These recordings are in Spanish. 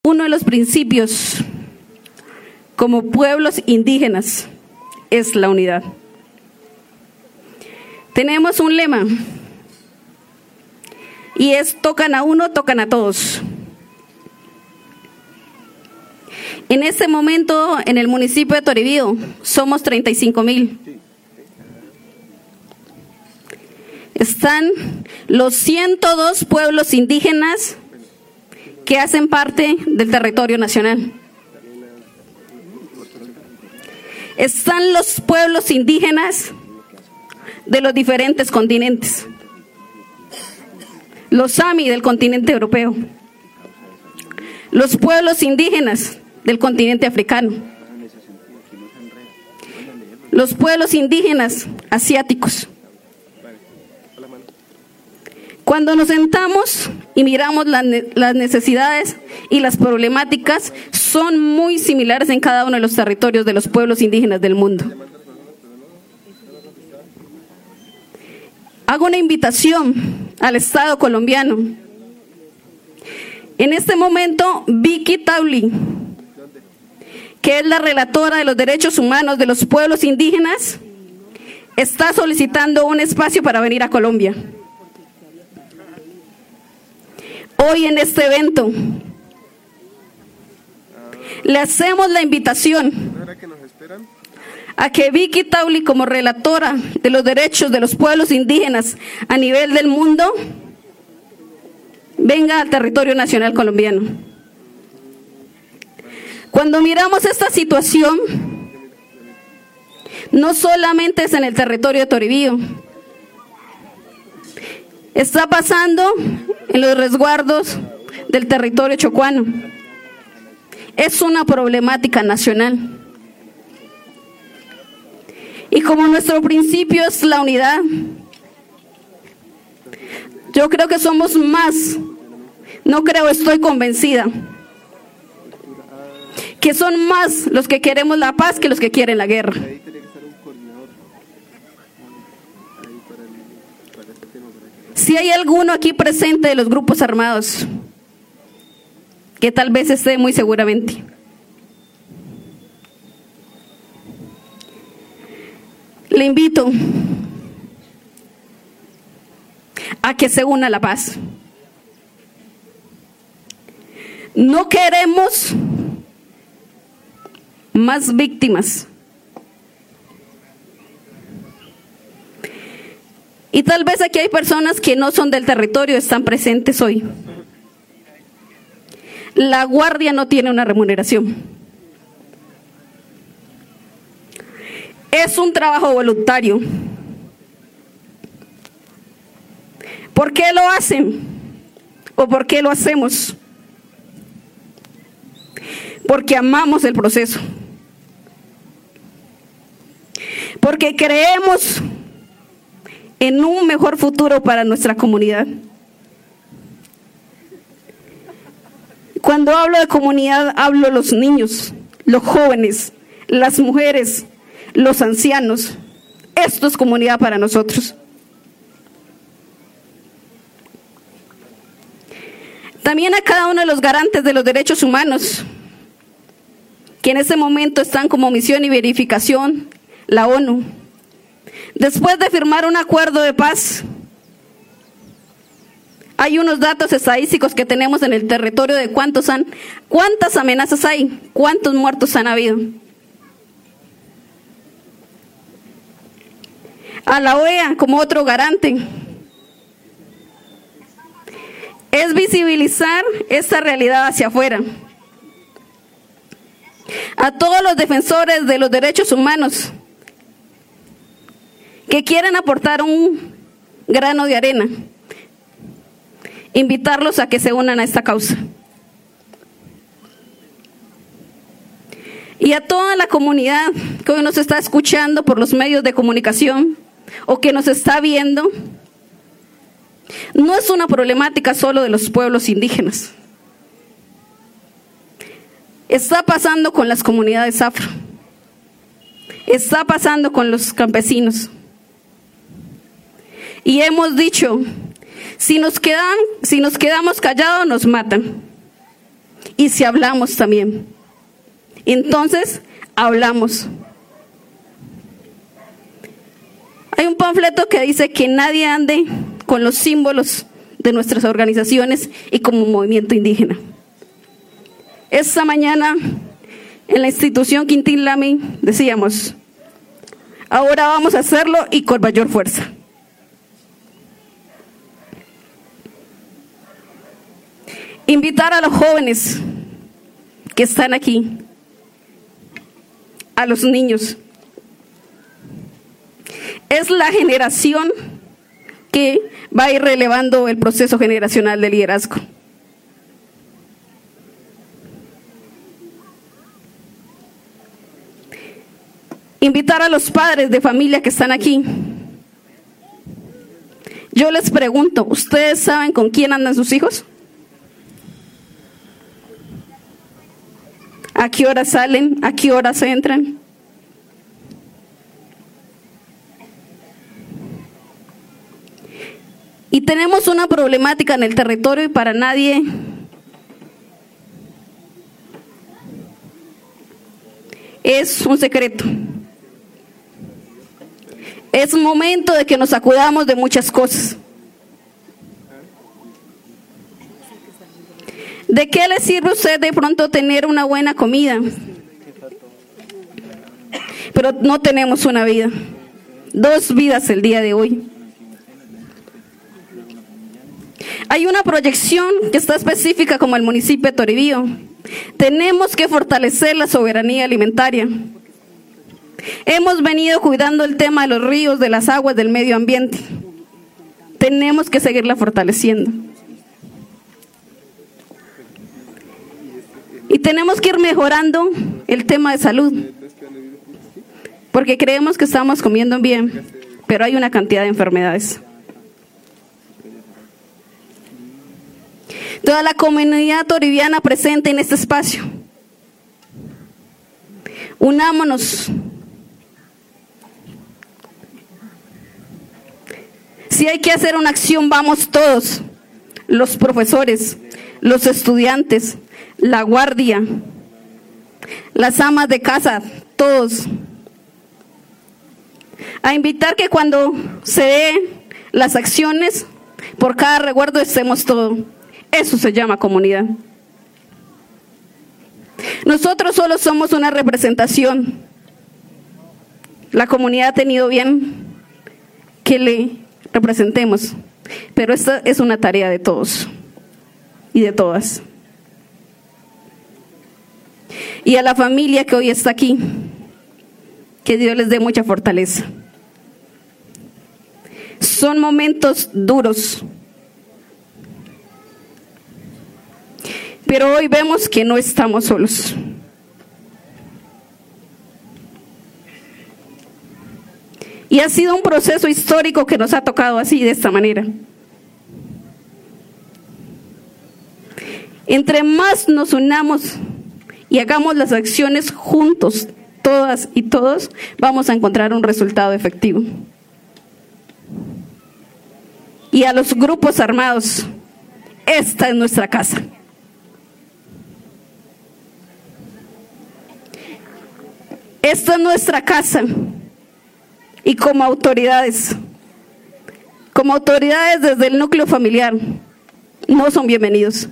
Uno de los principios como pueblos indígenas es la unidad. Tenemos un lema y es: tocan a uno, tocan a todos. En este momento, en el municipio de Toribío, somos 35,000. Están los 102 pueblos indígenas que hacen parte del territorio nacional. Están los pueblos indígenas de los diferentes continentes. Los Sami del continente europeo. Los pueblos indígenas del continente africano. Los pueblos indígenas asiáticos. Cuando nos sentamos y miramos las necesidades y las problemáticas, son muy similares en cada uno de los territorios de los pueblos indígenas del mundo. Hago una invitación al Estado colombiano. En este momento, Vicky Tauli, que es la relatora de los derechos humanos de los pueblos indígenas, está solicitando un espacio para venir a Colombia. Hoy en este evento le hacemos la invitación a que Vicky Tauli, como relatora de los derechos de los pueblos indígenas a nivel del mundo, venga al territorio nacional colombiano. Cuando miramos esta situación, no solamente es en el territorio de Toribío, está pasando en los resguardos del territorio chocuano. Es una problemática nacional. Y como nuestro principio es la unidad, yo creo que somos más, estoy convencida, que son más los que queremos la paz que los que quieren la guerra. Si hay alguno aquí presente de los grupos armados, que tal vez esté muy seguramente, le invito a que se una a la paz. No queremos más víctimas. Y tal vez aquí hay personas que no son del territorio, están presentes hoy. La guardia no tiene una remuneración. Es un trabajo voluntario. ¿Por qué lo hacen? ¿O por qué lo hacemos? Porque amamos el proceso. Porque creemos en un mejor futuro para nuestra comunidad. Cuando hablo de comunidad, hablo de los niños, los jóvenes, las mujeres, los ancianos. Esto es comunidad para nosotros. También a cada uno de los garantes de los derechos humanos, que en este momento están como misión y verificación, la ONU. Después de firmar un acuerdo de paz, hay unos datos estadísticos que tenemos en el territorio de cuántas amenazas hay, cuántos muertos han habido. A la OEA como otro garante. Es visibilizar esta realidad hacia afuera. A todos los defensores de los derechos humanos que quieren aportar un grano de arena, invitarlos a que se unan a esta causa. Y a toda la comunidad que hoy nos está escuchando por los medios de comunicación o que nos está viendo, no es una problemática solo de los pueblos indígenas. Está pasando con las comunidades afro. Está pasando con los campesinos. Y hemos dicho, si nos quedamos callados nos matan. y si hablamos también. Entonces, hablamos. Hay un panfleto que dice que nadie ande con los símbolos de nuestras organizaciones y como movimiento indígena. Esta mañana, en la institución Quintín Lamy, decíamos, ahora vamos a hacerlo y con mayor fuerza. Invitar a los jóvenes que están aquí, a los niños. Es la generación que va a ir relevando el proceso generacional de liderazgo. Invitar a los padres de familia que están aquí. Yo les pregunto, ¿ustedes saben con quién andan sus hijos? ¿A qué hora salen? ¿A qué hora se entran? Y tenemos una problemática en el territorio y para nadie es un secreto. Es momento de que nos acudamos de muchas cosas. ¿De qué le sirve a usted de pronto tener una buena comida? Pero no tenemos una vida. 2 vidas el día de hoy. Hay una proyección que está específica como el municipio de Toribío. Tenemos que fortalecer la soberanía alimentaria. Hemos venido cuidando el tema de los ríos, de las aguas, del medio ambiente. Tenemos que seguirla fortaleciendo. Y tenemos que ir mejorando el tema de salud. Porque creemos que estamos comiendo bien, pero hay una cantidad de enfermedades. Toda la comunidad toribiana presente en este espacio. Unámonos. Si hay que hacer una acción, vamos todos. Los profesores, los estudiantes, la guardia, las amas de casa, todos. A invitar que cuando se den las acciones, por cada recuerdo estemos todos. Eso se llama comunidad. Nosotros solo somos una representación. La comunidad ha tenido bien que le representemos, pero esta es una tarea de todos y de todas. Y a la familia que hoy está aquí, que Dios les dé mucha fortaleza. Son momentos duros, pero hoy vemos que no estamos solos. Y ha sido un proceso histórico que nos ha tocado así, de esta manera. Entre más nos unamos y hagamos las acciones juntos, todas y todos, vamos a encontrar un resultado efectivo. Y a los grupos armados, esta es nuestra casa. Esta es nuestra casa. Y como autoridades desde el núcleo familiar, no son bienvenidos.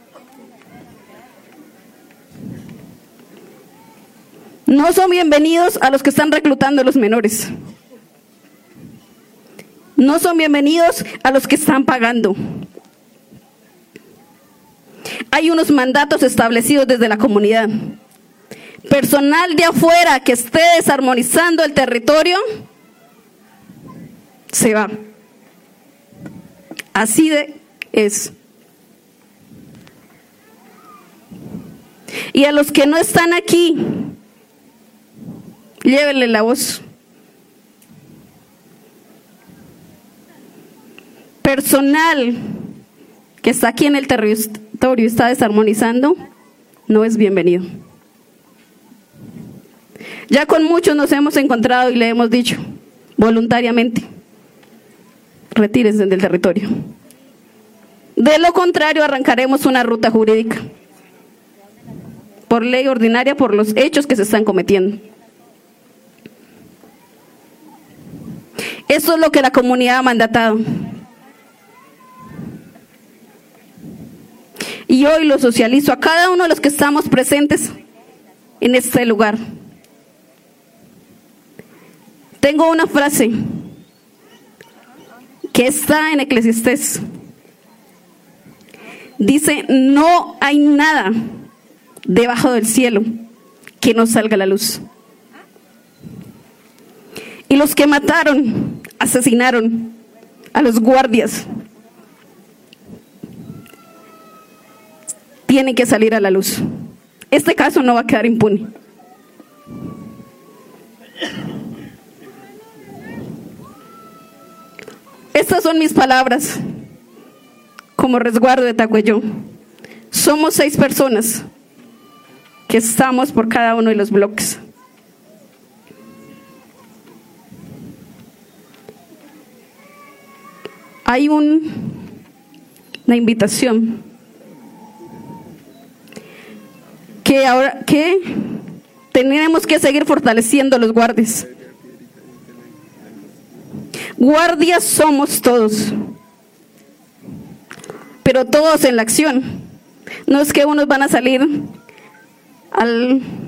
No son bienvenidos a los que están reclutando a los menores. No son bienvenidos a los que están pagando. Hay unos mandatos establecidos desde la comunidad. Personal de afuera que esté desarmonizando el territorio, se va. Así es. Y a los que no están aquí, llévenle la voz. Personal que está aquí en el territorio y está desarmonizando, no es bienvenido. Ya con muchos nos hemos encontrado y le hemos dicho voluntariamente: retírense del territorio. De lo contrario, arrancaremos una ruta jurídica. por ley ordinaria por los hechos que se están cometiendo. Eso es lo que la comunidad ha mandatado. Y hoy lo socializo a cada uno de los que estamos presentes en este lugar. Tengo una frase que está en Eclesiastés. Dice, no hay nada debajo del cielo que no salga a la luz. Y los que mataron, asesinaron a los guardias, tienen que salir a la luz. Este caso no va a quedar impune. Estas son mis palabras como resguardo de Tacuello. Somos 6 personas que estamos por cada uno de los bloques. Hay una invitación que tenemos que seguir fortaleciendo los guardias. Guardias somos todos, pero todos en la acción. No es que unos van a salir al